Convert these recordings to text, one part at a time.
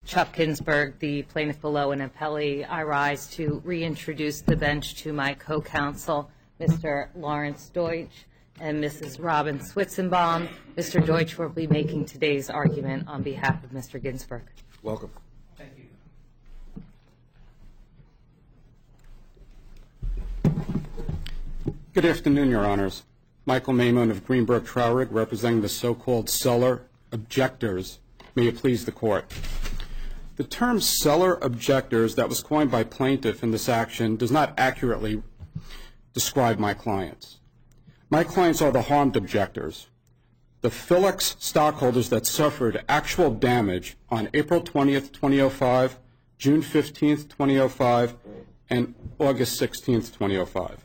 Chuck Ginsburg, the plaintiff below and appellee. I rise to reintroduce the bench to my co-counsel, Mr. Lawrence Deutsch and Mrs. Robin Switzenbaum. Mr. Deutsch will be making today's argument on behalf of Mr. Ginsburg. Welcome. Thank you. Good afternoon, Your Honors. Michael Maimon of Greenberg Traurig, representing the so-called seller objectors. May it please the Court. The term seller objectors that was coined by plaintiff in this action does not accurately describe my clients. My clients are the harmed objectors, the Philex stockholders that suffered actual damage on April 20th, 2005, June 15th, 2005, and August 16th, 2005.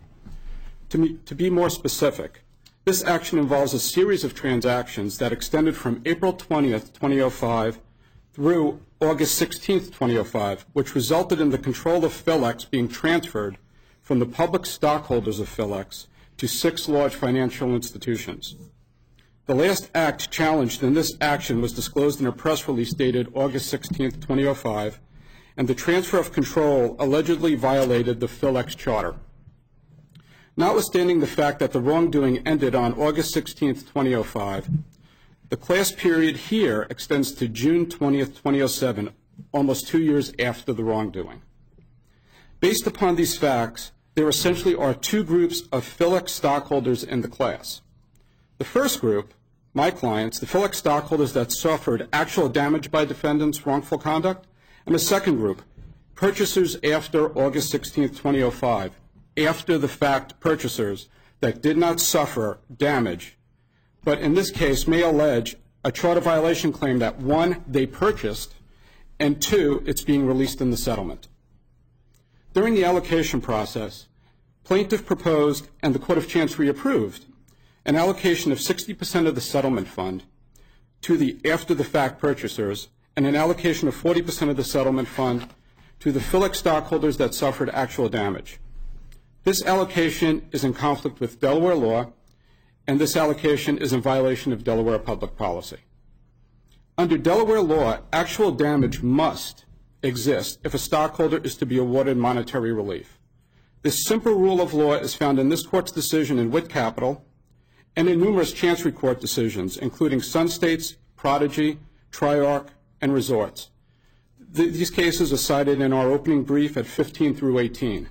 To be more specific, this action involves a series of transactions that extended from April 20th, 2005 through August 16th, 2005, which resulted in the control of Philex being transferred from the public stockholders of Philex to 6 large financial institutions. The last act challenged in this action was disclosed in a press release dated August 16th, 2005, and the transfer of control allegedly violated the Philex charter. Notwithstanding the fact that the wrongdoing ended on August 16th, 2005, the class period here extends to June 20th, 2007, almost 2 years after the wrongdoing. Based upon these facts, there essentially are 2 groups of Philex stockholders in the class. The first group, my clients, the Philex stockholders that suffered actual damage by defendants' wrongful conduct, and the second group, purchasers after August 16th, 2005, after the fact purchasers that did not suffer damage, but in this case may allege a charter violation claim that 1, they purchased, and 2, it's being released in the settlement. During the allocation process, plaintiff proposed and the Court of Chancery approved an allocation of 60% of the settlement fund to the after the fact purchasers and an allocation of 40% of the settlement fund to the Philex stockholders that suffered actual damage. This allocation is in conflict with Delaware law, and this allocation is in violation of Delaware public policy. Under Delaware law, actual damage must exist if a stockholder is to be awarded monetary relief. This simple rule of law is found in this Court's decision in Witt Capital and in numerous Chancery Court decisions, including Sun States, Prodigy, Triarch, and Resorts. These cases are cited in our opening brief at 15 through 18.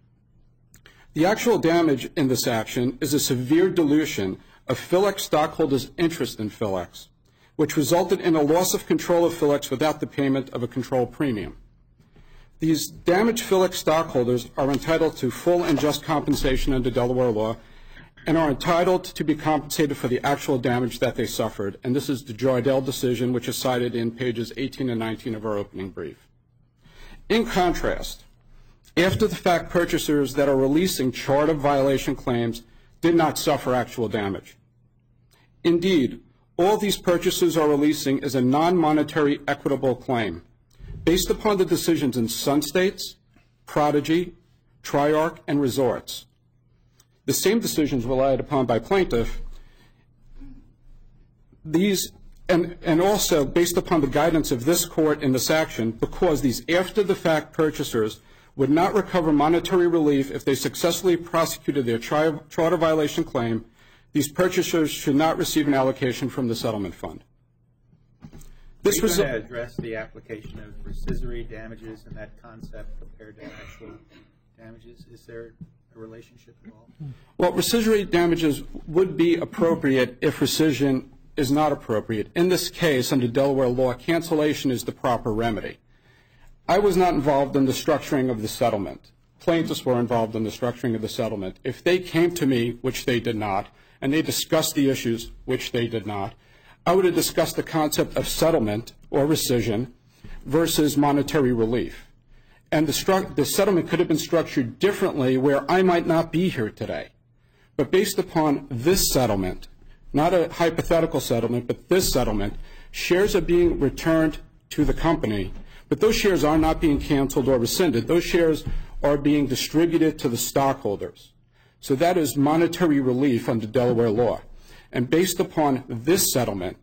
The actual damage in this action is a severe dilution of Philex stockholders' interest in Philex, which resulted in a loss of control of Philex without the payment of a control premium. These damaged Philex stockholders are entitled to full and just compensation under Delaware law and are entitled to be compensated for the actual damage that they suffered, and this is the Jardel decision, which is cited in pages 18 and 19 of our opening brief. In contrast, after the fact purchasers that are releasing charter violation claims did not suffer actual damage. Indeed, all these purchasers are releasing is a non-monetary equitable claim based upon the decisions in Sun States, Prodigy, Triarch, and Resorts. The same decisions relied upon by plaintiff. These and also based upon the guidance of this Court in this action, because these after-the-fact purchasers would not recover monetary relief if they successfully prosecuted their charter violation claim, these purchasers should not receive an allocation from the settlement fund. This was to address the application of rescissory damages and that concept compared to actual damages. Is there a relationship at all? Well, rescissory damages would be appropriate if rescission is not appropriate. In this case, under Delaware law, cancellation is the proper remedy. I was not involved in the structuring of the settlement. Plaintiffs were involved in the structuring of the settlement. If they came to me, which they did not, and they discussed the issues, which they did not, I would have discussed the concept of settlement or rescission versus monetary relief. And the settlement could have been structured differently where I might not be here today. But based upon this settlement, not a hypothetical settlement, but this settlement, shares are being returned to the company, but those shares are not being canceled or rescinded. Those shares are being distributed to the stockholders. So that is monetary relief under Delaware law. And based upon this settlement,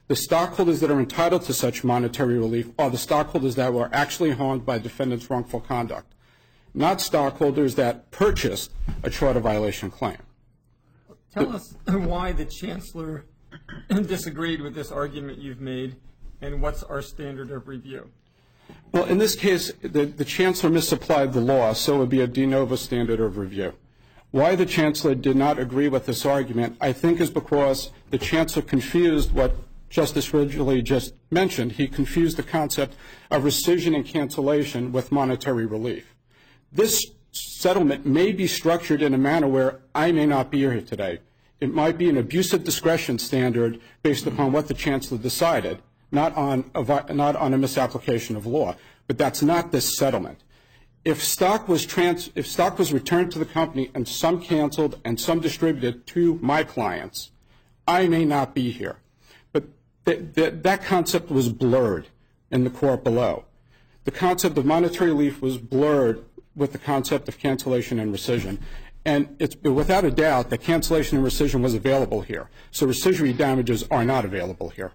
The stockholders that are entitled to such monetary relief are the stockholders that were actually harmed by defendant's wrongful conduct, not stockholders that purchased a charter violation claim. Tell us why the Chancellor disagreed with this argument you've made, and what's our standard of review? Well, in this case, the Chancellor misapplied the law, so it would be a de novo standard of review. Why the Chancellor did not agree with this argument, I think, is because the Chancellor confused what Justice Ridgely just mentioned. He confused the concept of rescission and cancellation with monetary relief. This settlement may be structured in a manner where I may not be here today. It might be an abuse of discretion standard based upon what the Chancellor decided, not on a misapplication of law. But that's not this settlement. If stock was returned to the company and some canceled and some distributed to my clients, I may not be here. But that concept was blurred in the court below. The concept of monetary relief was blurred with the concept of cancellation and rescission. And it's without a doubt that cancellation and rescission was available here. So rescissory damages are not available here.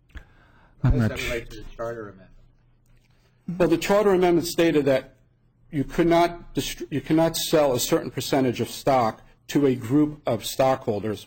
How does that relate to the Charter Amendment? Well, the Charter Amendment stated that you cannot sell a certain percentage of stock to a group of stockholders,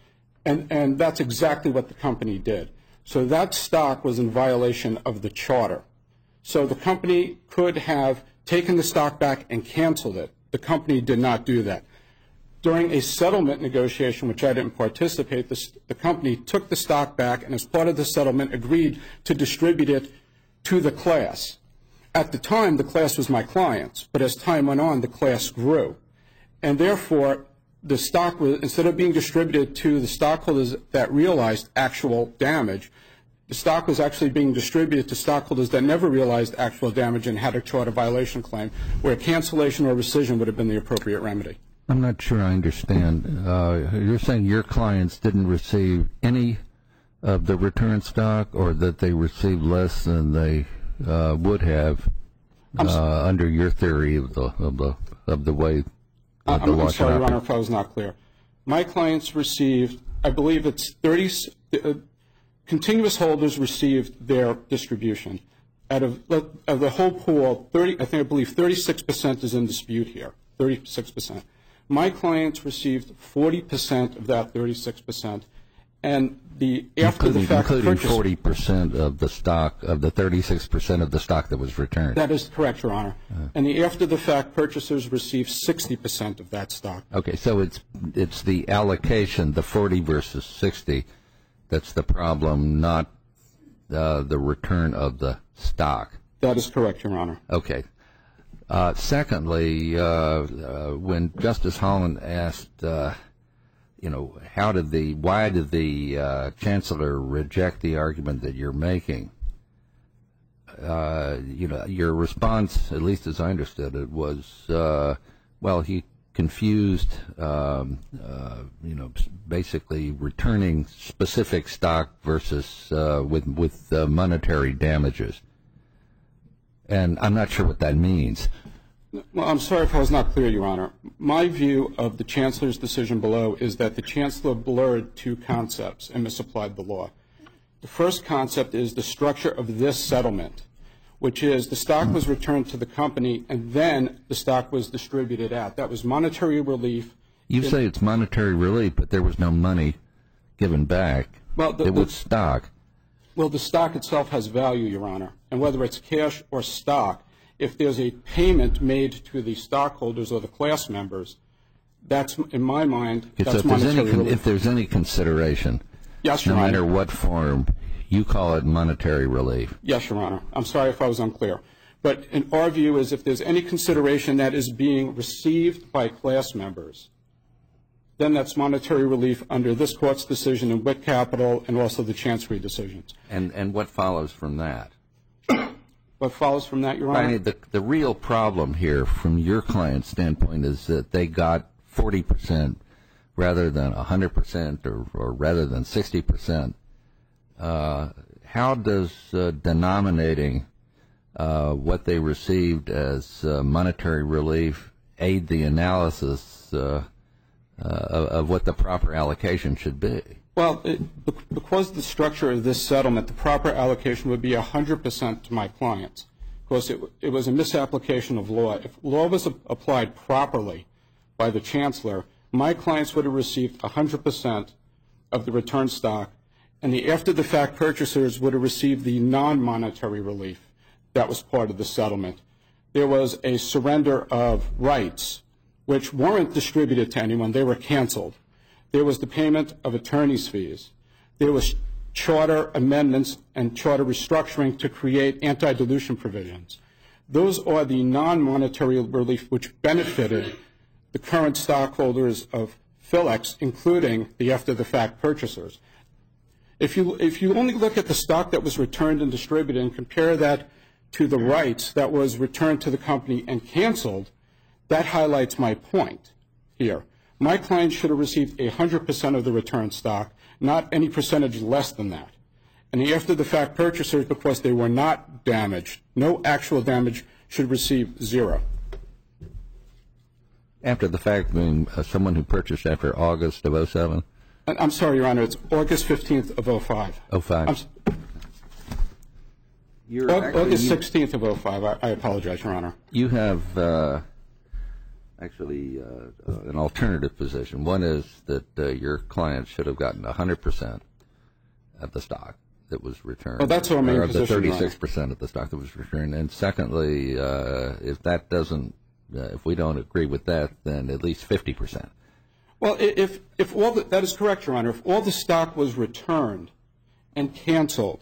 and that's exactly what the company did. So that stock was in violation of the Charter. So the company could have taken the stock back and canceled it. The company did not do that. During a settlement negotiation, which I didn't participate, the company took the stock back and as part of the settlement agreed to distribute it to the class. At the time, the class was my clients, but as time went on, the class grew. And therefore, the stock was, instead of being distributed to the stockholders that realized actual damage, the stock was actually being distributed to stockholders that never realized actual damage and had a charter violation claim, where cancellation or rescission would have been the appropriate remedy. I'm not sure I understand. You're saying your clients didn't receive any of the return stock, or that they received less than they would have under your theory of the way the law should I'm sorry, Your operate? Honor, if I was not clear. My clients received, I believe it's 30, continuous holders received their distribution. Out of the whole pool, I believe 36% is in dispute here, 36%. My clients received 40% of that 36%, and after the fact including 40% of the stock, of the 36% of the stock that was returned. That is correct, Your Honor. And the after the fact purchasers received 60% of that stock. Okay, so it's the allocation, the 40 versus 60, that's the problem, not the return of the stock. That is correct, Your Honor. Okay. Secondly, when Justice Holland asked, why did the Chancellor reject the argument that you're making? Your response, at least as I understood it, was, he confused, basically returning specific stock versus with monetary damages. And I'm not sure what that means. Well, I'm sorry if I was not clear, Your Honor. My view of the Chancellor's decision below is that the Chancellor blurred two concepts and misapplied the law. The first concept is the structure of this settlement, which is the stock was returned to the company and then the stock was distributed out. That was monetary relief. You say it's monetary relief, but there was no money given back. Well, it was stock. Well, the stock itself has value, Your Honor, and whether it's cash or stock, if there's a payment made to the stockholders or the class members, that's, in my mind, that's monetary relief. If there's any consideration, yes, Your no Honor. matter what form, you call it monetary relief. Yes, Your Honor. I'm sorry if I was unclear. But in our view is if there's any consideration that is being received by class members, then that's monetary relief under this Court's decision in Witt Capital and also the Chancery decisions. And what follows from that? What follows from that, Your Honor? The real problem here, from your client's standpoint, is that they got 40% rather than 100% or rather than 60%. How does denominating what they received as monetary relief aid the analysis of what the proper allocation should be? Well, because of the structure of this settlement, the proper allocation would be 100% to my clients. Of course, it was a misapplication of law. If law was applied properly by the chancellor, my clients would have received 100% of the return stock, and the after-the-fact purchasers would have received the non-monetary relief that was part of the settlement. There was a surrender of rights, which weren't distributed to anyone. They were canceled. There was the payment of attorney's fees. There was charter amendments and charter restructuring to create anti-dilution provisions. Those are the non-monetary relief which benefited the current stockholders of Philex, including the after-the-fact purchasers. If you only look at the stock that was returned and distributed and compare that to the rights that was returned to the company and canceled, that highlights my point here. My clients should have received 100% of the return stock, not any percentage less than that. And the after-the-fact purchasers, because they were not damaged, no actual damage, should receive zero. After the fact, meaning someone who purchased after August of 07? I'm sorry, Your Honor, it's August 15th of 05. 05. August 16th of 05. I apologize, Your Honor. You have actually an alternative position. One is that your client should have gotten 100% of the stock that was returned. Well, that's our main position, the 36% of the stock that was returned. And secondly, if that doesn't, if we don't agree with that, then at least 50%. Well, if all that is correct, Your Honor. If all the stock was returned and canceled,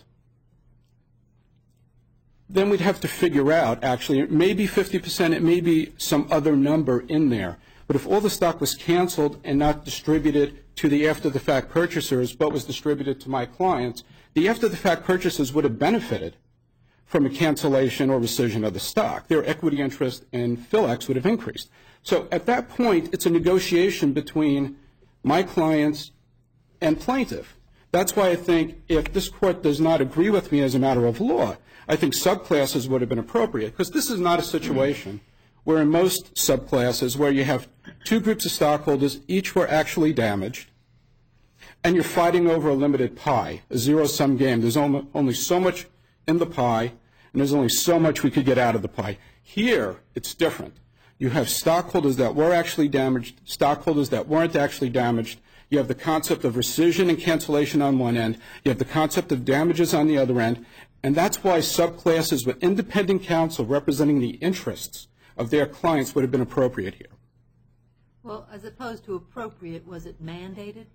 then we'd have to figure out, actually, it may be 50%, it may be some other number in there. But if all the stock was canceled and not distributed to the after-the-fact purchasers, but was distributed to my clients, the after-the-fact purchasers would have benefited from a cancellation or rescission of the stock. Their equity interest in Philex would have increased. So at that point, it's a negotiation between my clients and plaintiff. That's why I think if this Court does not agree with me as a matter of law, I think subclasses would have been appropriate, because this is not a situation where in most subclasses where you have two groups of stockholders, each were actually damaged, and you're fighting over a limited pie, a zero-sum game. There's only so much in the pie, and there's only so much we could get out of the pie. Here, it's different. You have stockholders that were actually damaged, stockholders that weren't actually damaged. You have the concept of rescission and cancellation on one end. You have the concept of damages on the other end. And that's why subclasses with independent counsel representing the interests of their clients would have been appropriate here. Well, as opposed to appropriate, was it mandated?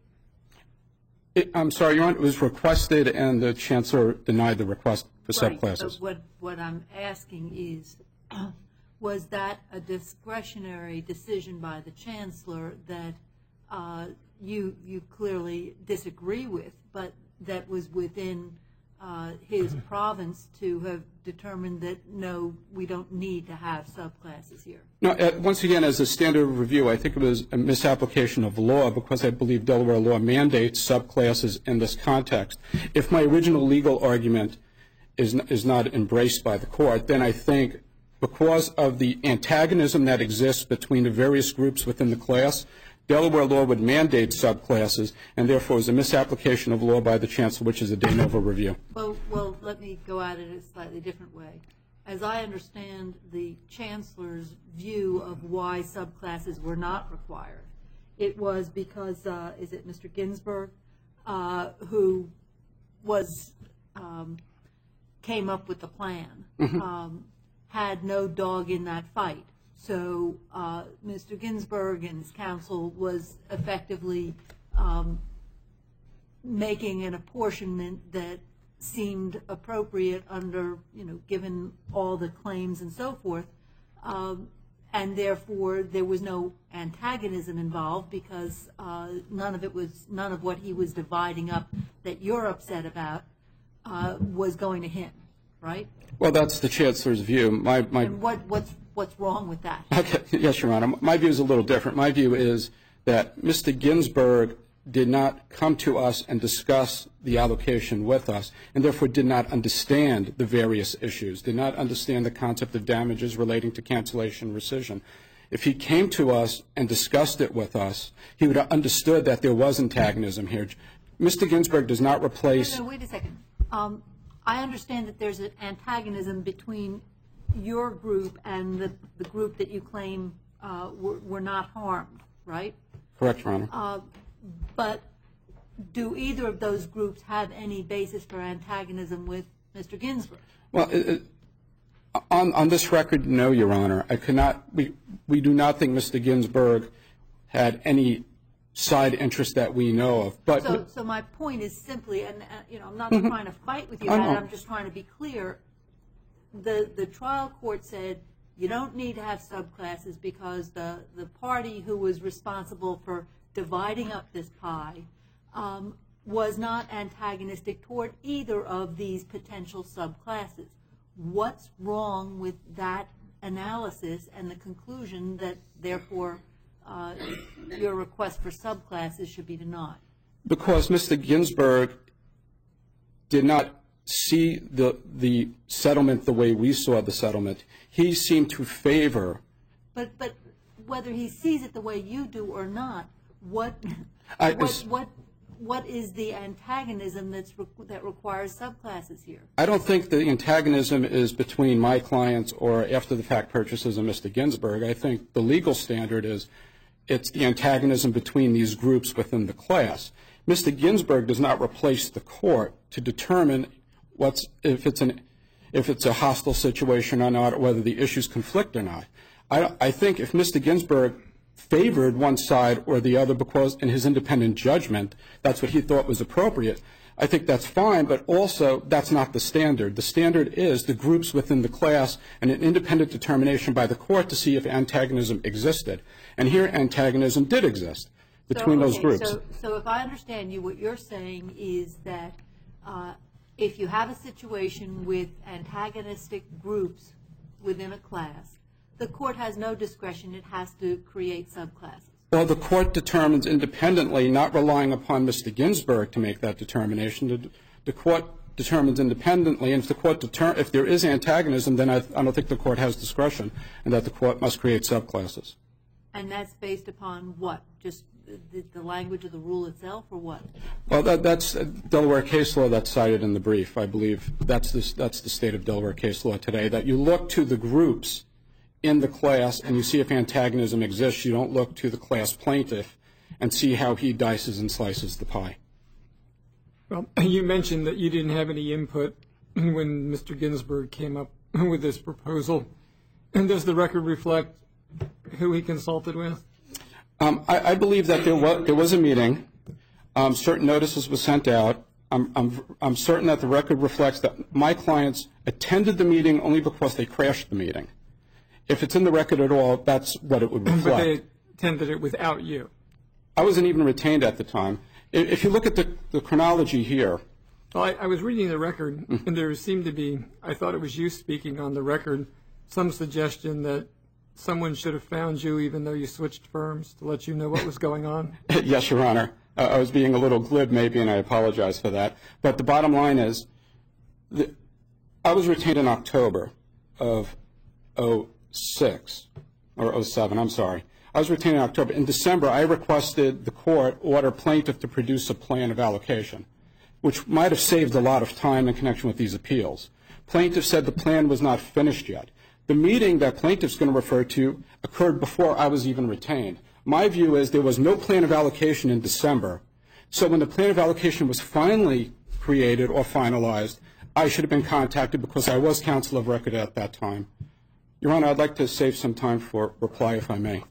I'm sorry, Your Honor, it was requested, and the Chancellor denied the request for subclasses. But what I'm asking is, was that a discretionary decision by the Chancellor that you clearly disagree with, but that was within his province to have determined that, no, we don't need to have subclasses here? No, once again, as a standard of review, I think it was a misapplication of law, because I believe Delaware law mandates subclasses in this context. If my original legal argument is not embraced by the Court, then I think because of the antagonism that exists between the various groups within the class, Delaware law would mandate subclasses, and therefore is a misapplication of law by the Chancellor, which is a de novo review. Well, let me go at it a slightly different way. As I understand the Chancellor's view of why subclasses were not required, it was because, is it Mr. Ginsburg, who was, came up with the plan, had no dog in that fight. So Mr. Ginsburg and his counsel was effectively making an apportionment that seemed appropriate under, given all the claims and so forth, and therefore there was no antagonism involved, because none of what he was dividing up that you're upset about was going to him, right? Well, that's the Chancellor's view. And what's wrong with that? Okay. Yes, Your Honor. My view is a little different. My view is that Mr. Ginsburg did not come to us and discuss the allocation with us, and therefore did not understand the various issues, did not understand the concept of damages relating to cancellation and rescission. If he came to us and discussed it with us, he would have understood that there was antagonism here. Mr. Ginsburg does not replace. No, wait a second. I understand that there's an antagonism between your group and the group that you claim were not harmed, right? Correct, Your Honor. But do either of those groups have any basis for antagonism with Mr. Ginsburg? Well, on this record, no, Your Honor. I cannot. We do not think Mr. Ginsburg had any side interest that we know of. But so my point is simply, and I'm not trying to fight with you, I'm just trying to be clear. The trial court said you don't need to have subclasses because the party who was responsible for dividing up this pie was not antagonistic toward either of these potential subclasses. What's wrong with that analysis and the conclusion that, therefore, your request for subclasses should be denied? Because Mr. Ginsburg did not see the settlement the way we saw the settlement. He seemed to favor. But whether he sees it the way you do or not, what is the antagonism that requires subclasses here? I don't think the antagonism is between my clients or after-the-fact purchases of Mr. Ginsburg. I think the legal standard is it's the antagonism between these groups within the class. Mr. Ginsburg does not replace the court to determine if it's a hostile situation or not, or whether the issues conflict or not. I think if Mr. Ginsburg favored one side or the other because in his independent judgment that's what he thought was appropriate, I think that's fine, but also that's not the standard. The standard is the groups within the class and an independent determination by the court to see if antagonism existed. And here antagonism did exist between those groups. So if I understand you, what you're saying is that if you have a situation with antagonistic groups within a class, the court has no discretion. It has to create subclasses. Well, the court determines independently, not relying upon Mr. Ginsburg to make that determination. The court determines independently, and if there is antagonism, then I don't think the court has discretion, and that the court must create subclasses. And that's based upon what? Just the language of the rule itself, or what? Well, that's Delaware case law that's cited in the brief. I believe that's the state of Delaware case law today, that you look to the groups in the class and you see if antagonism exists. You don't look to the class plaintiff and see how he dices and slices the pie. Well, you mentioned that you didn't have any input when Mr. Ginsburg came up with this proposal. And does the record reflect who he consulted with? I believe that there was a meeting. Certain notices were sent out. I'm certain that the record reflects that my clients attended the meeting only because they crashed the meeting. If it's in the record at all, that's what it would reflect. But they attended it without you. I wasn't even retained at the time. If you look at the chronology here. Well, I was reading the record, and there seemed to be, I thought it was you speaking on the record, some suggestion that someone should have found you even though you switched firms to let you know what was going on. Yes, Your Honor. I was being a little glib maybe, and I apologize for that. But the bottom line is I was retained in October of 06 or 07, I'm sorry. I was retained in October. In December, I requested the court order plaintiff to produce a plan of allocation, which might have saved a lot of time in connection with these appeals. Plaintiff said the plan was not finished yet. The meeting that plaintiff's going to refer to occurred before I was even retained. My view is there was no plan of allocation in December. So when the plan of allocation was finally created or finalized, I should have been contacted because I was counsel of record at that time. Your Honor, I'd like to save some time for reply, if I may.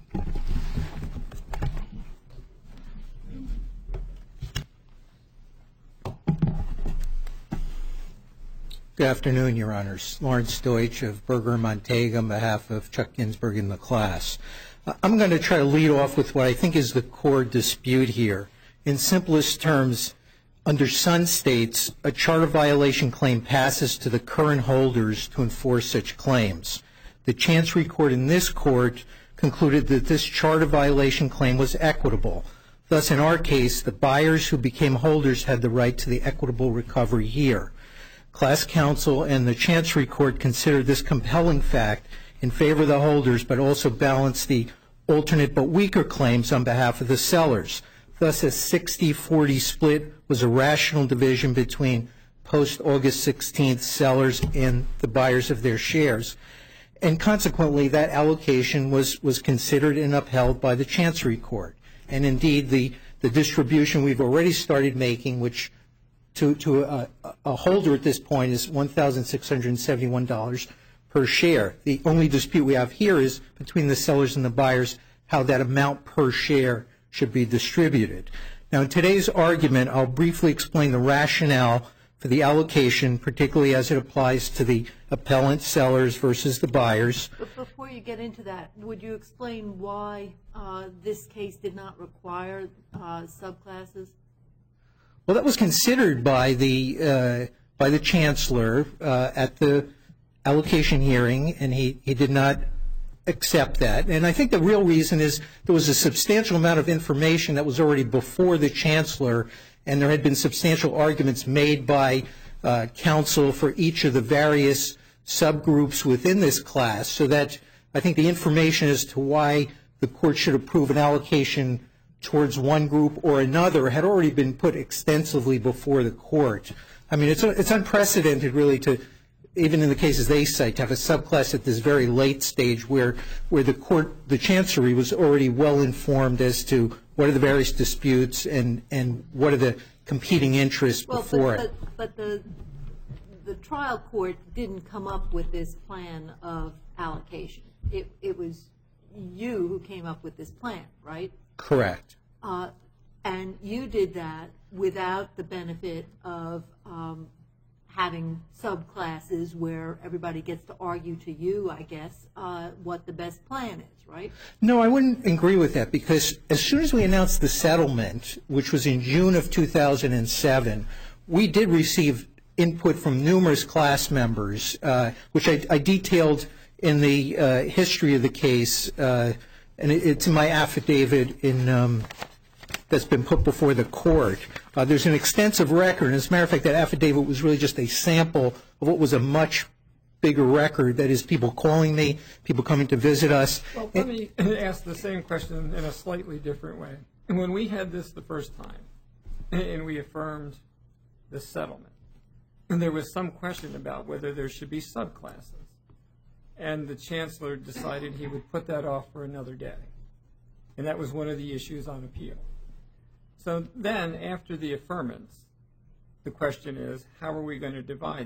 Good afternoon, Your Honors. Lawrence Deutsch of Berger Montega on behalf of Chuck Ginsburg in the class. I'm going to try to lead off with what I think is the core dispute here. In simplest terms, under Sun States, a charter violation claim passes to the current holders to enforce such claims. The Chancery Court in this court concluded that this charter violation claim was equitable. Thus, in our case, the buyers who became holders had the right to the equitable recovery here. Class counsel and the Chancery Court considered this compelling fact in favor of the holders, but also balanced the alternate but weaker claims on behalf of the sellers. Thus, a 60-40 split was a rational division between post-August 16th sellers and the buyers of their shares. And consequently, that allocation was considered and upheld by the Chancery Court. And indeed, the distribution we've already started making, which to a holder at this point is $1,671 per share. The only dispute we have here is between the sellers and the buyers how that amount per share should be distributed. Now, in today's argument, I'll briefly explain the rationale for the allocation, particularly as it applies to the appellant sellers versus the buyers. But before you get into that, would you explain why this case did not require subclasses? Well, that was considered by the chancellor at the allocation hearing, and he did not accept that. And I think the real reason is there was a substantial amount of information that was already before the chancellor, and there had been substantial arguments made by counsel for each of the various subgroups within this class, so that I think the information as to why the court should approve an allocation towards one group or another had already been put extensively before the court. I mean, it's unprecedented, really, to, even in the cases they cite, to have a subclass at this very late stage where the court, the chancery, was already well informed as to what are the various disputes and what are the competing interests before it. But the trial court didn't come up with this plan of allocation. It was you who came up with this plan, right? Correct. And you did that without the benefit of having subclasses where everybody gets to argue to you, I guess, what the best plan is, right? No, I wouldn't agree with that, because as soon as we announced the settlement, which was in June of 2007, we did receive input from numerous class members, which I detailed in the history of the case, and it's in my affidavit that's been put before the court. There's an extensive record, and as a matter of fact, that affidavit was really just a sample of what was a much bigger record, that is, people calling me, people coming to visit us. Well, let me ask the same question in a slightly different way. When we had this the first time, and we affirmed the settlement, and there was some question about whether there should be subclasses, and the chancellor decided he would put that off for another day, and that was one of the issues on appeal. So then, after the affirmance, the question is, how are we going to divide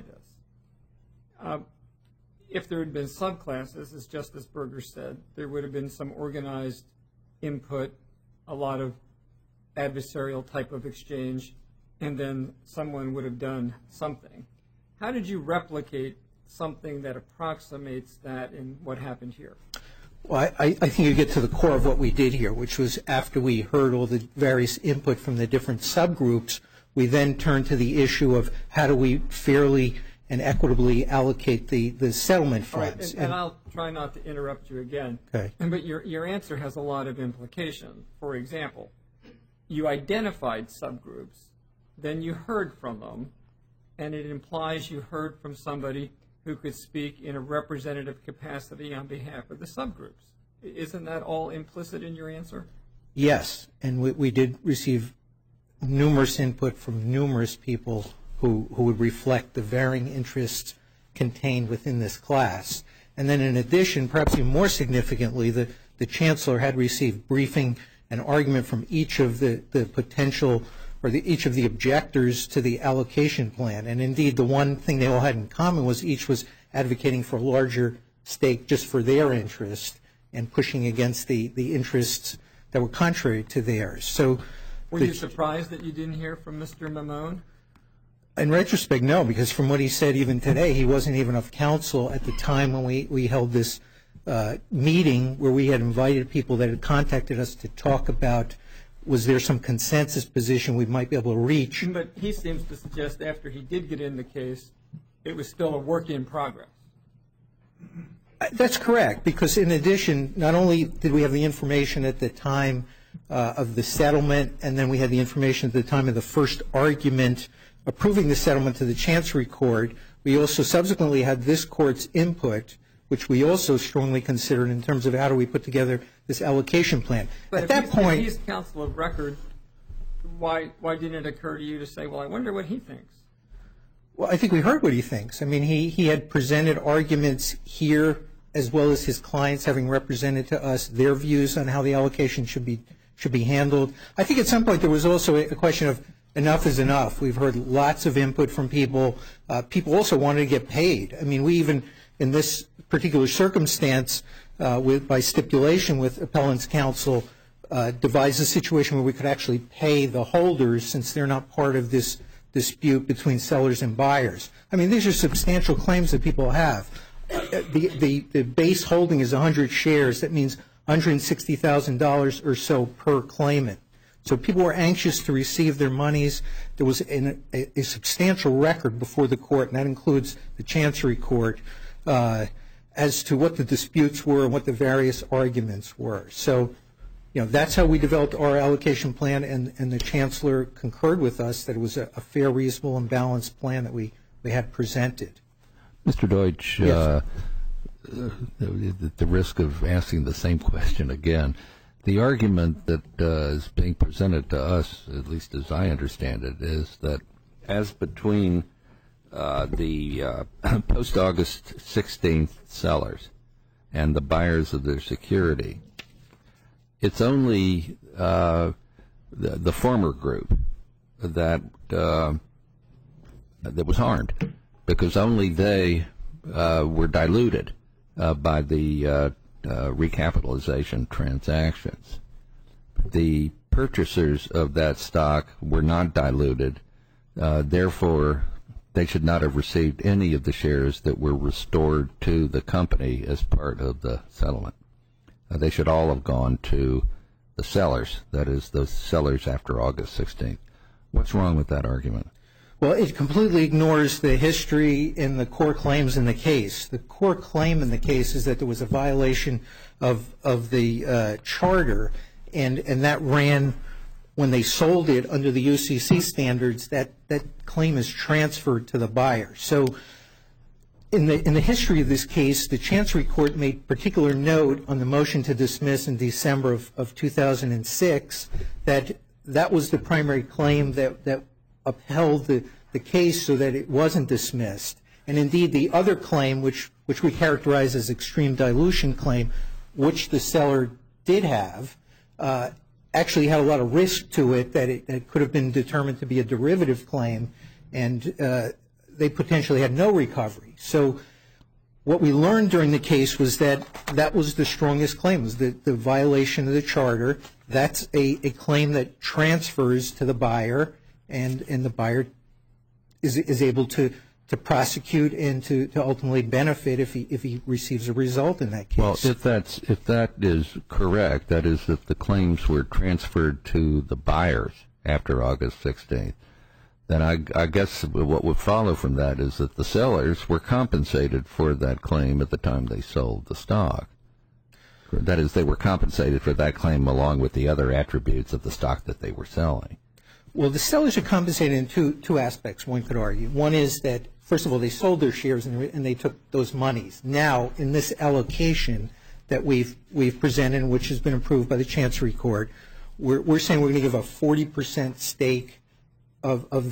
this? If there had been subclasses, as Justice Berger said, there would have been some organized input, a lot of adversarial type of exchange, and then someone would have done something. How did you replicate something that approximates that in what happened here? Well, I think you get to the core of what we did here, which was after we heard all the various input from the different subgroups, we then turned to the issue of how do we fairly and equitably allocate the settlement funds. Right, and I'll try not to interrupt you again. Okay. But your answer has a lot of implication. For example, you identified subgroups, then you heard from them, and it implies you heard from somebody who could speak in a representative capacity on behalf of the subgroups. Isn't that all implicit in your answer? Yes, and we did receive numerous input from numerous people who would reflect the varying interests contained within this class. And then in addition, perhaps even more significantly, the chancellor had received briefing and argument from each of the potential or each of the objectors to the allocation plan. And indeed, the one thing they all had in common was each was advocating for a larger stake just for their interest and pushing against the interests that were contrary to theirs. So, were you surprised that you didn't hear from Mr. Mamone? In retrospect, no, because from what he said even today, he wasn't even of counsel at the time when we held this meeting where we had invited people that had contacted us to talk about was there some consensus position we might be able to reach. But he seems to suggest after he did get in the case, it was still a work in progress. That's correct, because in addition, not only did we have the information at the time of the settlement, and then we had the information at the time of the first argument approving the settlement to the Chancery Court, we also subsequently had this court's input, which we also strongly considered in terms of how do we put together this allocation plan. But at that point, if he's counsel of record, why didn't it occur to you to say, well, I wonder what he thinks? Well, I think we heard what he thinks. I mean, he had presented arguments here, as well as his clients having represented to us their views on how the allocation should be handled. I think at some point there was also a question of enough is enough. We've heard lots of input from people. People also wanted to get paid. I mean, we even, in this particular circumstance, by stipulation with appellant's counsel, devised a situation where we could actually pay the holders since they're not part of this dispute between sellers and buyers. I mean, these are substantial claims that people have. The base holding is 100 shares. That means $160,000 or so per claimant. So people were anxious to receive their monies. There was a substantial record before the court, and that includes the Chancery Court, as to what the disputes were and what the various arguments were. So, that's how we developed our allocation plan, and the Chancellor concurred with us that it was a fair, reasonable, and balanced plan that we had presented. Mr. Deutsch, Yes. At the risk of asking the same question again, the argument that is being presented to us, at least as I understand it, is that as between the post-August 16th sellers and the buyers of their security, it's only the former group that was harmed, because only they were diluted by the recapitalization transactions. The purchasers of that stock were not diluted, therefore they should not have received any of the shares that were restored to the company as part of the settlement. They should all have gone to the sellers, that is, those sellers after August 16th. What's wrong with that argument? Well, it completely ignores the history in the core claims in the case. The core claim in the case is that there was a violation of the charter, and that ran when they sold it under the UCC standards. That claim is transferred to the buyer. So in the history of this case, the Chancery Court made particular note on the motion to dismiss in December of 2006 that was the primary claim that upheld the case so that it wasn't dismissed. And indeed, the other claim, which we characterize as extreme dilution claim, which the seller did have, actually had a lot of risk to it, that it could have been determined to be a derivative claim, and they potentially had no recovery. So what we learned during the case was that was the strongest claim, was the violation of the charter. That's a claim that transfers to the buyer, and the buyer is able to prosecute and to ultimately benefit if he receives a result in that case. Well, if that is correct, that is, if the claims were transferred to the buyers after August 16th, then I guess what would follow from that is that the sellers were compensated for that claim at the time they sold the stock. That is, they were compensated for that claim along with the other attributes of the stock that they were selling. Well, the sellers are compensated in two aspects, one could argue. One is that, first of all, they sold their shares and they took those monies. Now, in this allocation that we've presented, which has been approved by the Chancery Court, we're saying we're going to give a 40% stake of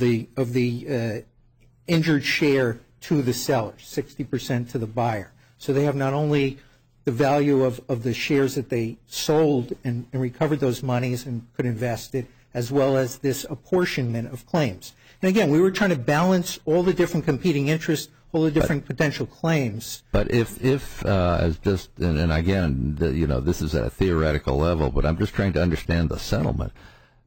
the injured share to the seller, 60% to the buyer. So they have not only the value of the shares that they sold and recovered those monies and could invest it, as well as this apportionment of claims. And again, we were trying to balance all the different competing interests, all the different potential claims. But if as just, and again, this is at a theoretical level, but I'm just trying to understand the settlement.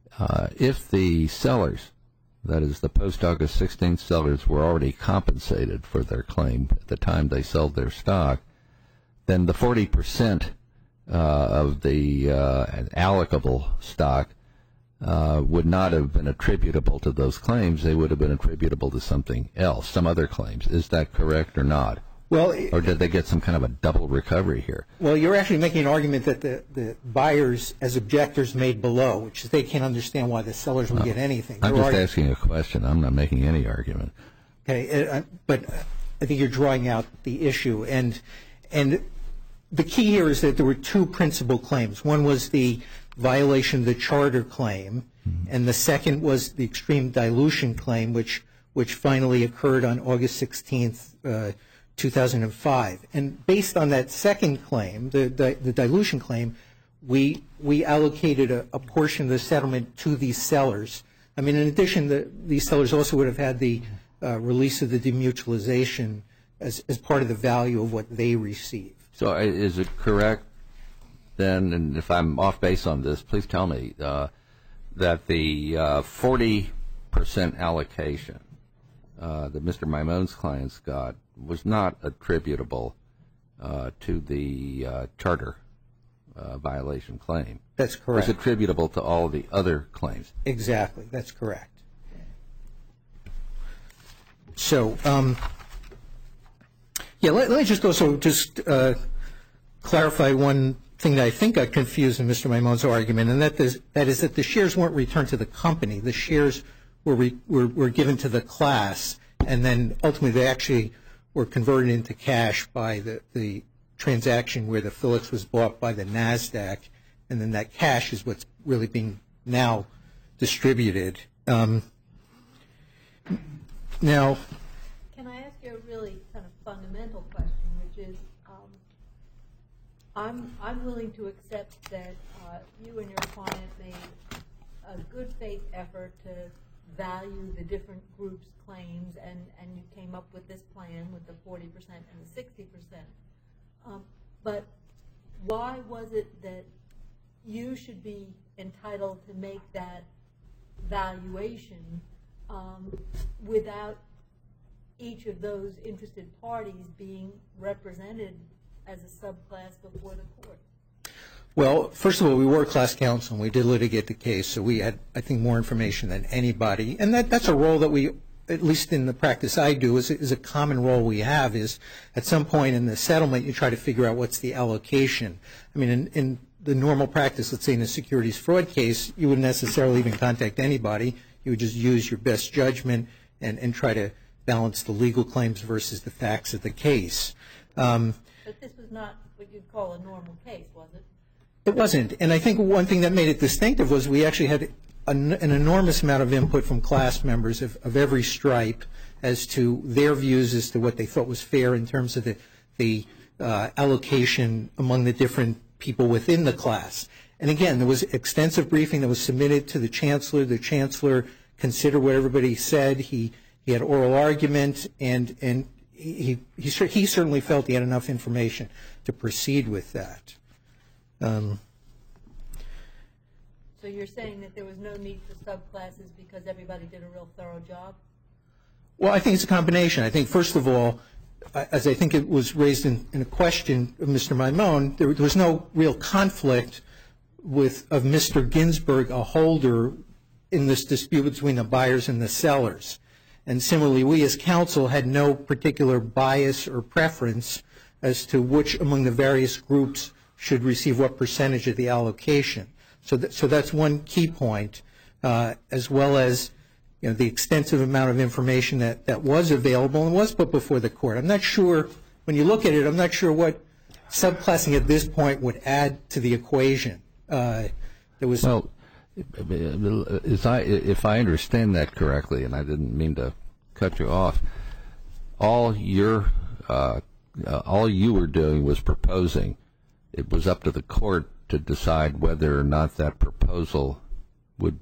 If the sellers, that is, the post-August 16th sellers, were already compensated for their claim at the time they sold their stock, then the 40% of the allocable stock would not have been attributable to those claims. They would have been attributable to something else, some other claims. Is that correct or not? Well, or did they get some kind of a double recovery here? Well, you're actually making an argument that the buyers, as objectors, made below, which they can't understand why the sellers would get anything. I'm just asking a question. I'm not making any argument. Okay, but I think you're drawing out the issue. And the key here is that there were two principal claims. One was the violation of the charter claim, And the second was the extreme dilution claim, which finally occurred on August 16th, 2005. And based on that second claim, the dilution claim, we allocated a portion of the settlement to these sellers. I mean, in addition, these sellers also would have had the release of the demutualization as part of the value of what they received. So is it correct then, and if I'm off base on this, please tell me, that the 40% allocation that Mr. Mimone's clients got was not attributable to the charter violation claim? That's correct. It was attributable to all the other claims? Exactly. That's correct. So, let me just also clarify one thing that I think got confused in Mr. Mimone's argument, and that is that the shares weren't returned to the company. The shares were given to the class, and then ultimately they actually were converted into cash by the transaction where the Phillips was bought by the NASDAQ, and then that cash is what's really being now distributed. Now, can I ask you a really kind of fundamental question, which is, I'm willing to accept that you and your client made a good faith effort to value the different groups' claims, and you came up with this plan with the 40% and the 60%. But why was it that you should be entitled to make that valuation without each of those interested parties being represented as a subclass before the court? well, first of all, we were class counsel, and we did litigate the case, so we had, I think, more information than anybody. And that's a role that we, at least in the practice I do, is a common role we have, is at some point in the settlement you try to figure out what's the allocation. I mean, in the normal practice, let's say in a securities fraud case, you wouldn't necessarily even contact anybody. You would just use your best judgment and try to balance the legal claims versus the facts of the case. But this was not what you'd call a normal case, was it? It wasn't. And I think one thing that made it distinctive was we actually had an enormous amount of input from class members of every stripe as to their views as to what they thought was fair in terms of the allocation among the different people within the class. And again, there was extensive briefing that was submitted to the chancellor. The chancellor considered what everybody said. He had oral argument, and he certainly felt he had enough information to proceed with that. So you're saying that there was no need for subclasses because everybody did a real thorough job? Well, I think it's a combination. I think, first of all, as I think it was raised in a question of Mr. Maimon, there was no real conflict of Mr. Ginsburg, a holder, in this dispute between the buyers and the sellers. And similarly, we as counsel had no particular bias or preference as to which among the various groups should receive what percentage of the allocation. So that's one key point, as well as the extensive amount of information that was available and was put before the court. I'm not sure, when you look at it, I'm not sure what subclassing at this point would add to the equation. Well, if I understand that correctly, and I didn't mean to cut you off, all you were doing was proposing. It was up to the court to decide whether or not that proposal would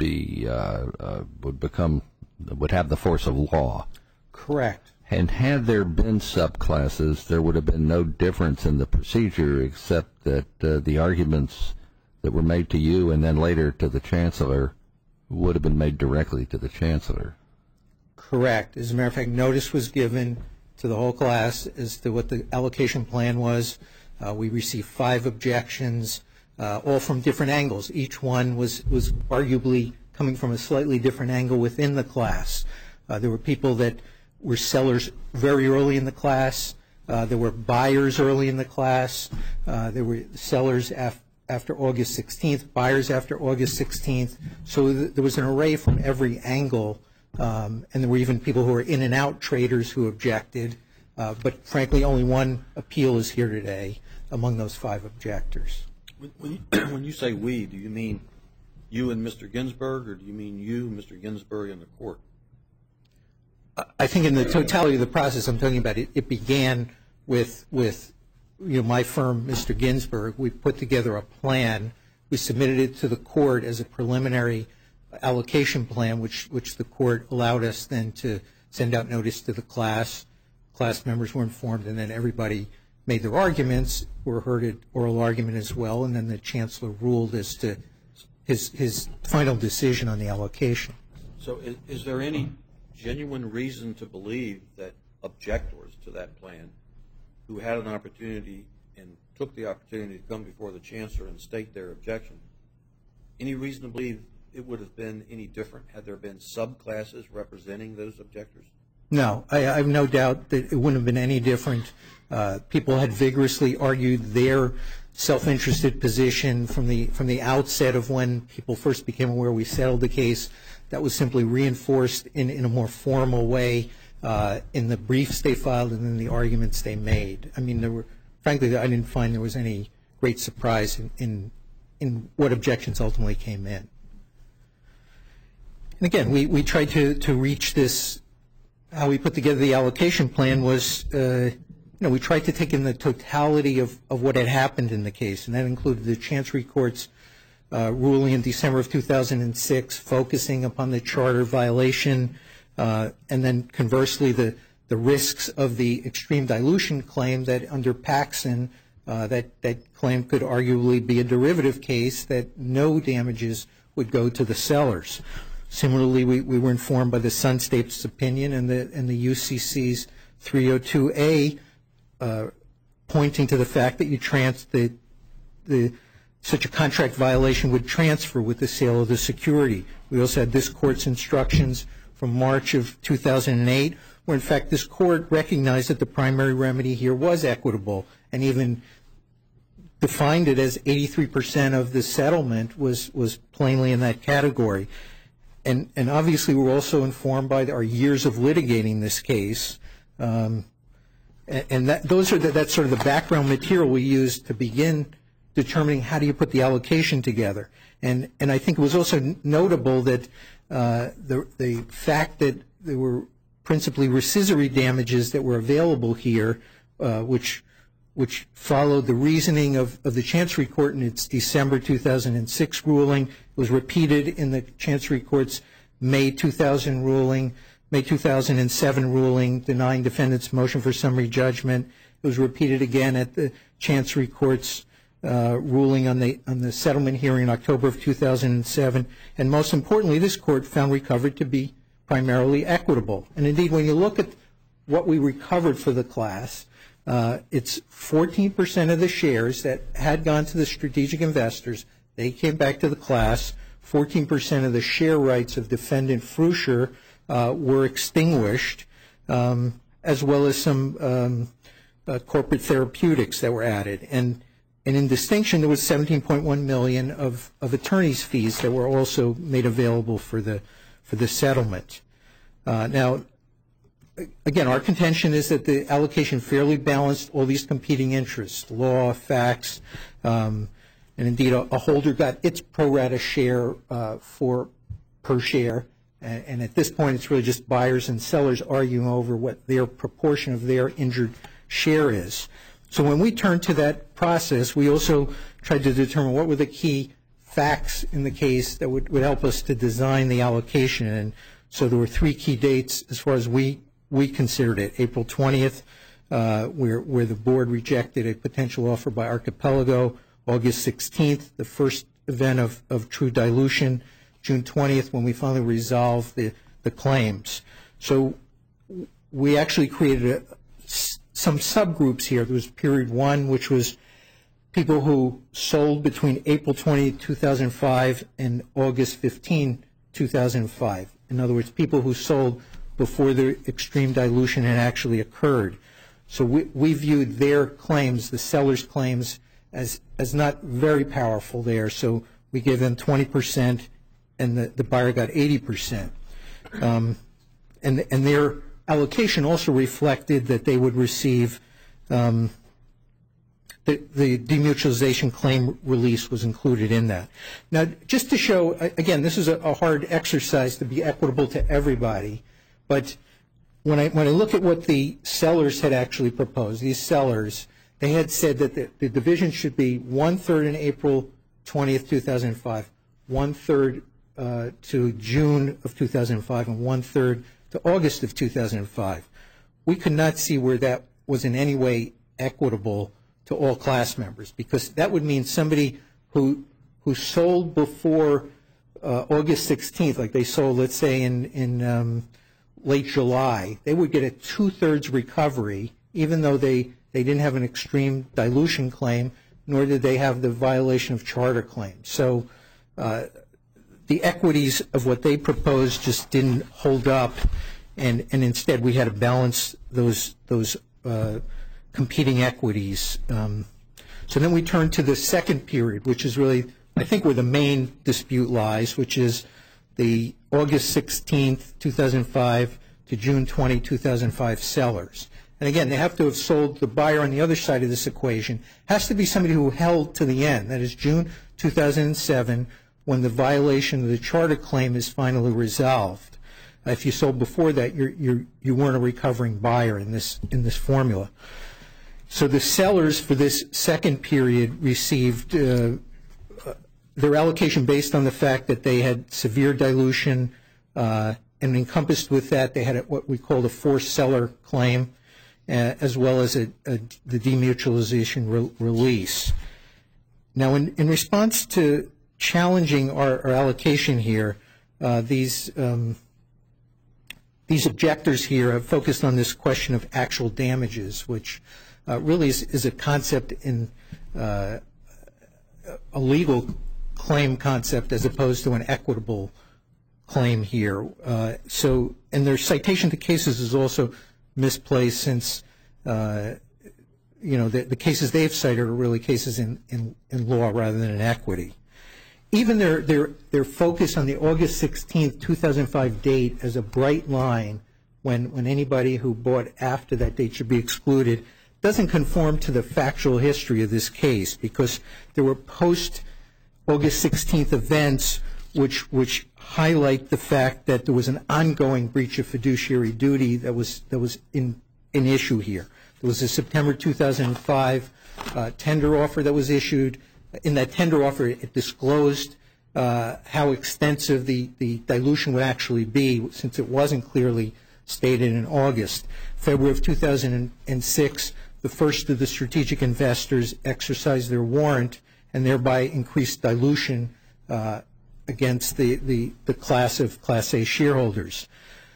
have the force of law. Correct. And had there been subclasses, there would have been no difference in the procedure except that the arguments that were made to you and then later to the chancellor would have been made directly to the chancellor. Correct. As a matter of fact, notice was given to the whole class as to what the allocation plan was. We received 5 objections, all from different angles. Each one was arguably coming from a slightly different angle within the class. There were people that were sellers very early in the class. There were buyers early in the class. There were sellers after August 16th, buyers after August 16th. So there was an array from every angle, and there were even people who were in and out traders who objected. But frankly, only one appeal is here today among those 5 objectors. When you say we, do you mean You and Mr. Ginsburg, or do you mean you, Mr. Ginsburg, and the court? I think in the totality of the process I'm talking about, it began with my firm, Mr. Ginsburg. We put together a plan. We submitted it to the court as a preliminary allocation plan, which the court allowed us then to send out notice to the class. Class members were informed, and then everybody made their arguments, were heard at oral argument as well, and then the chancellor ruled as to his final decision on the allocation. So is there any genuine reason to believe that objectors to that plan who had an opportunity and took the opportunity to come before the chancellor and state their objection, any reason to believe it would have been any different had there been subclasses representing those objectors? No, I have no doubt that it wouldn't have been any different. People had vigorously argued their self-interested position from the outset of when people first became aware we settled the case. That was simply reinforced in a more formal way in the briefs they filed and in the arguments they made. I mean, frankly, I didn't find there was any great surprise in what objections ultimately came in. And again, we tried to reach this. How we put together the allocation plan was, we tried to take in the totality of what had happened in the case, and that included the Chancery Court's ruling in December of 2006, focusing upon the charter violation, and then conversely the risks of the extreme dilution claim that under Paxson, that claim could arguably be a derivative case that no damages would go to the sellers. Similarly, we were informed by the Sun State's opinion and the UCC's 302A pointing to the fact that such a contract violation would transfer with the sale of the security. We also had this court's instructions from March of 2008, where in fact this court recognized that the primary remedy here was equitable and even defined it as 83% of the settlement was plainly in that category. And obviously we're also informed by our years of litigating this case, and that's sort of the background material we used to begin determining how do you put the allocation together. And I think it was also notable that the fact that there were principally rescissory damages that were available here, which followed the reasoning of the Chancery Court in its December 2006 ruling, was repeated in the Chancery Court's May 2007 ruling denying defendants' motion for summary judgment. It was repeated again at the Chancery Court's ruling on the settlement hearing in October of 2007. And most importantly, this court found recovery to be primarily equitable. And indeed, when you look at what we recovered for the class, it's 14% of the shares that had gone to the strategic investors. They came back to the class. 14% of the share rights of defendant Frusher were extinguished, as well as some corporate therapeutics that were added. And in distinction, there was $17.1 million of attorney's fees that were also made available for the settlement. Now, again, our contention is that the allocation fairly balanced all these competing interests, law, facts, and indeed a holder got its pro rata share per share. And at this point, it's really just buyers and sellers arguing over what their proportion of their injured share is. So when we turned to that process, we also tried to determine what were the key facts in the case that would help us to design the allocation. And so there were three key dates as far as we considered it. April 20th, where the board rejected a potential offer by Archipelago. August 16th, the first event of true dilution. June 20th, when we finally resolved the claims. So we actually created some subgroups here. There was period one, which was people who sold between April 20, 2005 and August 15, 2005. In other words, people who sold before the extreme dilution had actually occurred. So we viewed their claims, the sellers' claims, as not very powerful there. So we gave them 20%, and the buyer got 80%. And their allocation also reflected that they would receive the demutualization claim release was included in that. Now, just to show, again, this is a hard exercise to be equitable to everybody, but when I look at what the sellers had actually proposed, these sellers, they had said that the division should be 1/3 in April 20th, 2005, 1/3 to June of 2005, and 1/3 to August of 2005. We could not see where that was in any way equitable to all class members, because that would mean somebody who sold before August 16th, like they sold, let's say, in late July, they would get a 2/3 recovery, even though they didn't have an extreme dilution claim, nor did they have the violation of charter claim. So the equities of what they proposed just didn't hold up, and instead we had to balance those competing equities. So then we turn to the second period, which is really, I think, where the main dispute lies, which is the August 16th, 2005 to June 20, 2005 sellers. And again, they have to have sold. The buyer on the other side of this equation has to be somebody who held to the end. That is June 2007, when the violation of the charter claim is finally resolved. If you sold before that, you weren't a recovering buyer in this formula. So the sellers for this second period received their allocation based on the fact that they had severe dilution, and encompassed with that they had what we called a forced seller claim, as well as the demutualization release. Now, in response to challenging our allocation here, these objectors here have focused on this question of actual damages, which really is a concept in a legal claim concept as opposed to an equitable claim here. And their citation to cases is also misplaced, since the cases they've cited are really cases in law rather than in equity. Even their focus on the August 16th, 2005 date as a bright line when anybody who bought after that date should be excluded doesn't conform to the factual history of this case, because there were post-August 16th events which highlight the fact that there was an ongoing breach of fiduciary duty that was in issue here. There was a September 2005 tender offer that was issued. In that tender offer, it disclosed how extensive the dilution would actually be, since it wasn't clearly stated in August. February of 2006, the first of the strategic investors exercised their warrant and thereby increased dilution against the class of Class A shareholders.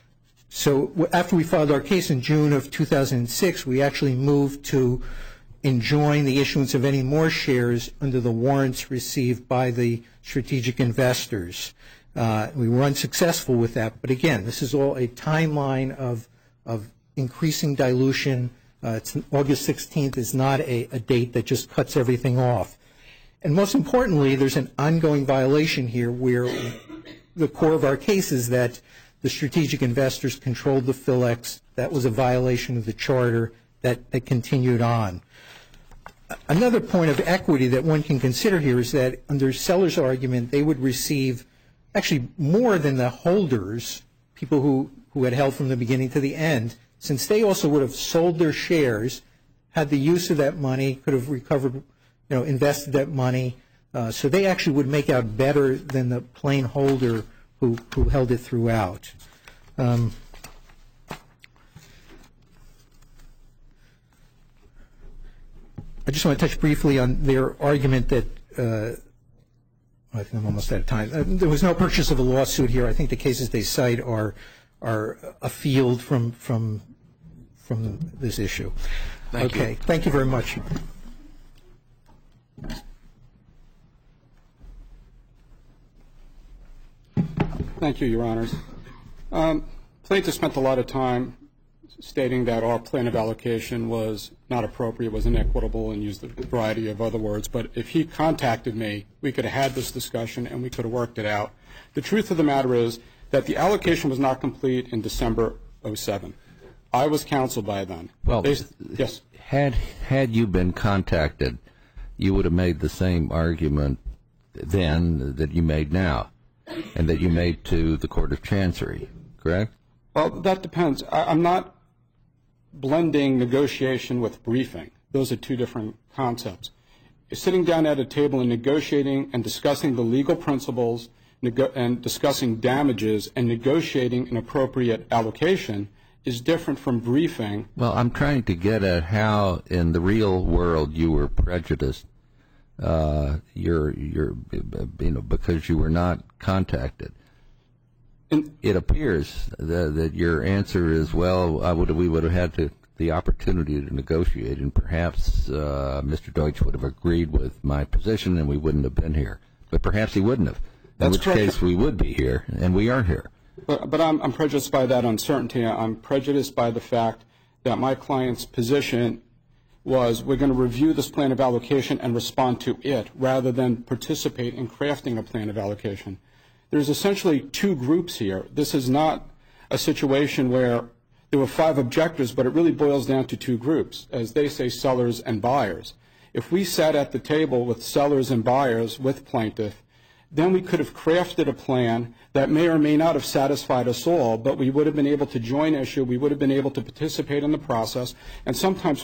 So after we filed our case in June of 2006, we actually moved to enjoin the issuance of any more shares under the warrants received by the strategic investors. We were unsuccessful with that, but again, this is all a timeline of increasing dilution. August 16th is not a date that just cuts everything off. And most importantly, there's an ongoing violation here where the core of our case is that the strategic investors controlled the PhilEx. That was a violation of the charter that continued on. Another point of equity that one can consider here is that under seller's argument, they would receive actually more than the holders, people who had held from the beginning to the end, since they also would have sold their shares, had the use of that money, could have recovered, invested that money. So they actually would make out better than the plain holder who held it throughout. I just want to touch briefly on their argument that I think I'm almost out of time. There was no purchase of a lawsuit here. I think the cases they cite are afield from this issue. Thank you. Okay. Thank you very much. Thank you, Your Honors. Plaintiff spent a lot of time stating that our plan of allocation was not appropriate, was inequitable, and used a variety of other words. But if he contacted me, we could have had this discussion and we could have worked it out. The truth of the matter is that the allocation was not complete in December 2007. I was counsel by then. Well, yes. Had you been contacted, you would have made the same argument then that you made now, and that you made to the Court of Chancery, correct? Well, that depends. I'm not blending negotiation with briefing. Those are two different concepts. Sitting down at a table and negotiating and discussing the legal principles and discussing damages and negotiating an appropriate allocation is different from briefing. Well, I'm trying to get at how in the real world you were prejudiced. Because you were not contacted. It appears that your answer is, well, we would have had the opportunity to negotiate, and perhaps Mr. Deutsch would have agreed with my position, and we wouldn't have been here. But perhaps he wouldn't have. In which case, we would be here, and we are here. But I'm prejudiced by that uncertainty. I'm prejudiced by the fact that my client's position was we're going to review this plan of allocation and respond to it rather than participate in crafting a plan of allocation. There's essentially two groups here. This is not a situation where there were 5 objectors, but it really boils down to 2 groups, as they say, sellers and buyers. If we sat at the table with sellers and buyers with plaintiff, then we could have crafted a plan that may or may not have satisfied us all, but we would have been able to join issue, we would have been able to participate in the process, and sometimes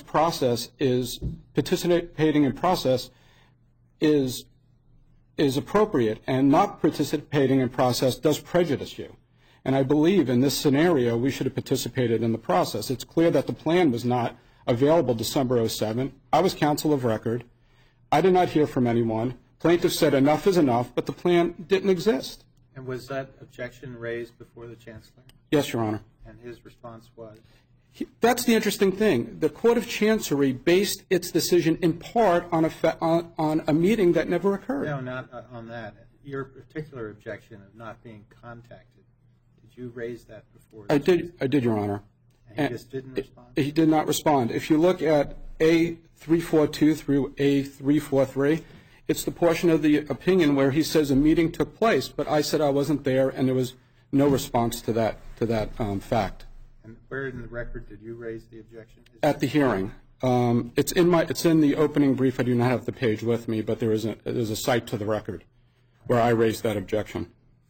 participating in process is appropriate, and not participating in process does prejudice you. And I believe in this scenario we should have participated in the process. It's clear that the plan was not available December 2007. I was counsel of record. I did not hear from anyone. Plaintiff said enough is enough, but the plan didn't exist. And was that objection raised before the Chancellor? Yes, Your Honor. And his response was? That's the interesting thing. The Court of Chancery based its decision in part on a meeting that never occurred. No, not on that. Your particular objection of not being contacted, did you raise that before? I did, Your Honor. And he just didn't respond? He did not respond. If you look at A342 through A343, it's the portion of the opinion where he says a meeting took place, but I said I wasn't there, and there was no response to that fact. And where in the record did you raise the objection? At the hearing. It's in the opening brief. I do not have the page with me, but there's a cite to the record where I raised that objection.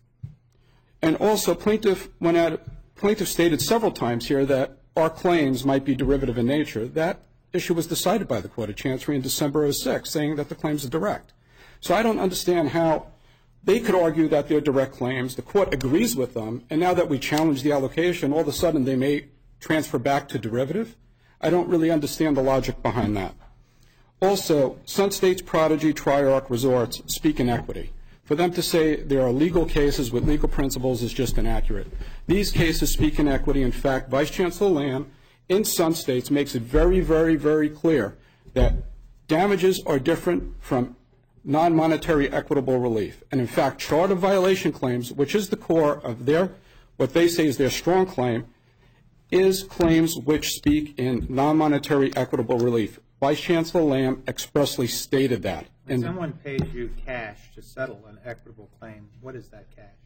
And also, plaintiff stated several times here that our claims might be derivative in nature. That issue was decided by the Court of Chancery in December 2006, saying that the claims are direct. So I don't understand how they could argue that they're direct claims. The Court agrees with them, and now that we challenge the allocation, all of a sudden they may transfer back to derivative. I don't really understand the logic behind that. Also, Sun State's Prodigy Triarch Resorts speak in equity. For them to say there are legal cases with legal principles is just inaccurate. These cases speak in equity. In fact, Vice Chancellor Lamb in Sun States makes it very, very, very clear that damages are different from non-monetary equitable relief. And in fact, charter violation claims, which is the core of what they say is their strong claim, is claims which speak in non-monetary equitable relief. Vice Chancellor Lamb expressly stated that. When someone pays you cash to settle an equitable claim, what is that cash?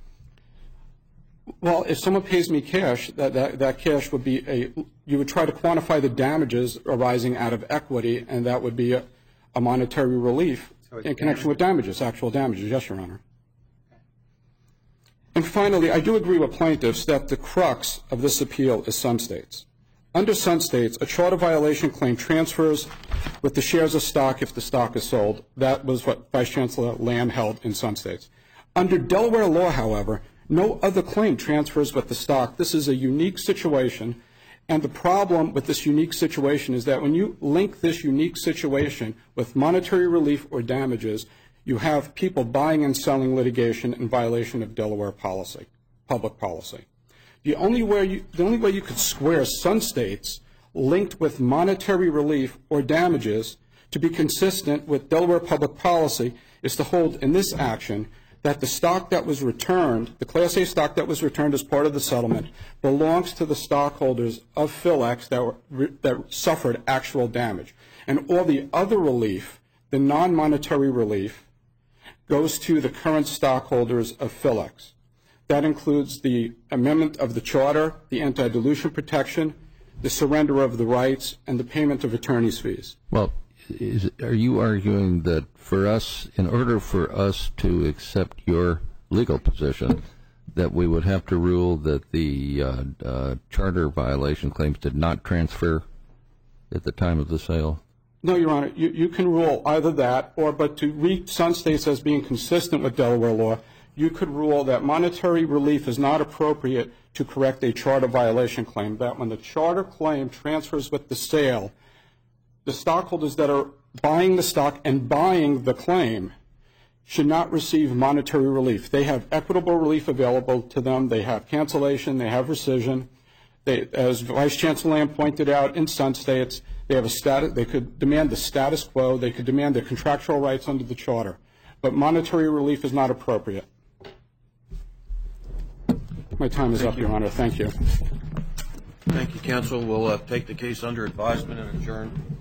Well, if someone pays me cash, that cash would be you would try to quantify the damages arising out of equity, and that would be a monetary relief in connection with damages, actual damages. Yes, Your Honor. Okay. And finally, I do agree with plaintiffs that the crux of this appeal is Sun States. Under Sun States, a charter violation claim transfers with the shares of stock if the stock is sold. That was what Vice Chancellor Lamb held in Sun States. Under Delaware law, however, no other claim transfers with the stock. This is a unique situation, and the problem with this unique situation is that when you link this unique situation with monetary relief or damages, you have people buying and selling litigation in violation of Delaware policy, public policy. The only way you could square Sun States linked with monetary relief or damages to be consistent with Delaware public policy is to hold in this action that the stock that was returned, the Class A stock that was returned as part of the settlement, belongs to the stockholders of Philex that suffered actual damage. And all the other relief, the non-monetary relief, goes to the current stockholders of Philex. That includes the amendment of the charter, the anti-dilution protection, the surrender of the rights, and the payment of attorney's fees. Well, are you arguing that for us, in order for us to accept your legal position, that we would have to rule that the charter violation claims did not transfer at the time of the sale? No, Your Honor. You can rule either that, but to read Sun States as being consistent with Delaware law, you could rule that monetary relief is not appropriate to correct a charter violation claim, that when the charter claim transfers with the sale, the stockholders that are buying the stock and buying the claim should not receive monetary relief. They have equitable relief available to them. They have cancellation. They have rescission. As Vice Chancellor Lamb pointed out in Sun States, they have a status. They could demand the status quo. They could demand their contractual rights under the charter. But monetary relief is not appropriate. My time is up, Your Honor. Thank you. Thank you, counsel. We'll take the case under advisement and adjourn.